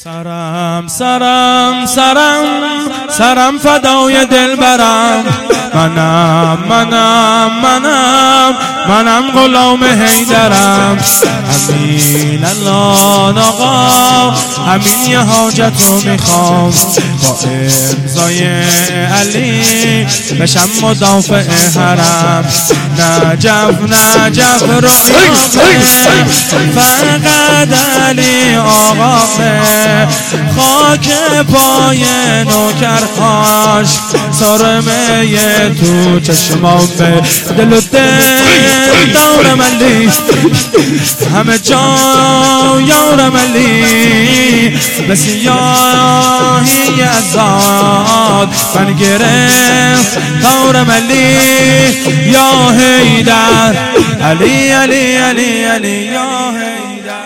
سرم سرم سرم سرم فدای دلبرم، منم غلام حیدرم. همین الان آقا، همین یه حاجت رو میخوام، با امضای علی بشم مدافع حرم. نجف رویامه، فقط علی آقامه، خاک پای نوکرهاش، سرمه تو چشمامه، دل و دل دارم علی، همه جا یارم علی، به سیاهی ازاد من گرفت دارم علی، یا حیدر علی علی علی علی یا حیدر.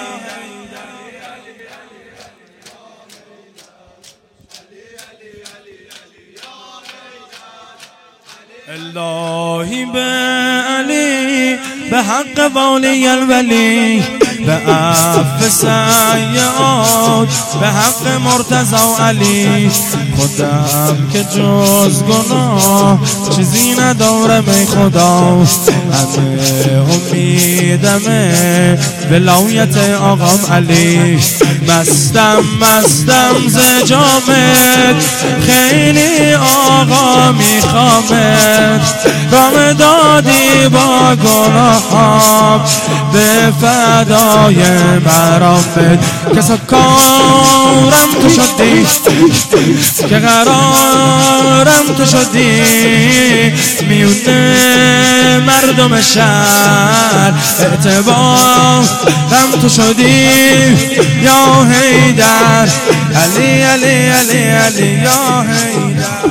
الهی به علی، به حق والی الولی، به عفو سیاد، به حق مرتضی و علی، خودم که جز گناه چیزی ندارم ای خدا، همه امیدمه ولایت آقام علی. مستم ز جامت، خیلی آقا میخوامت، رام دادی با گناهام، به فدای مرامت، کسا کارم تو شدی، که قرارم تو شدی، میونه مردم شهر اعتبارم تو شدی، یا حیدر علی علی علی علی یا حیدر.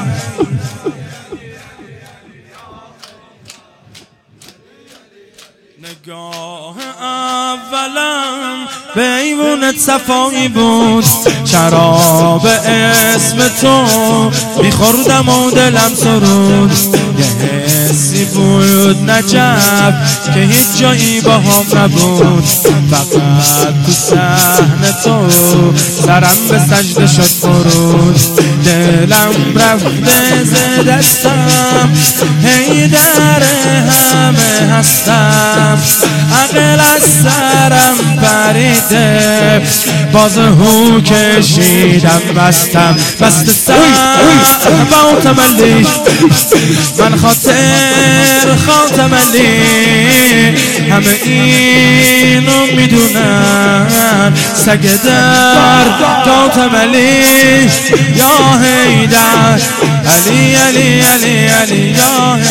نگاه اولم به ایوونت صفایی بود، شراب اسم تو میخوردم و دلم سرود، یه حسی بود نجف که هیچ جایی با هم نبود، فقط تو صحن تو سرم به سجده شد فرود، دلم رفته ز دستم، حیدر همه هستم، عقل از سرم پریده، باز هو کشیدم بستم، بست سر با تملی، من خاطر علی، همه اینو میدونن، سگ در داتم علی، یا حیدر علی علی علی علی یا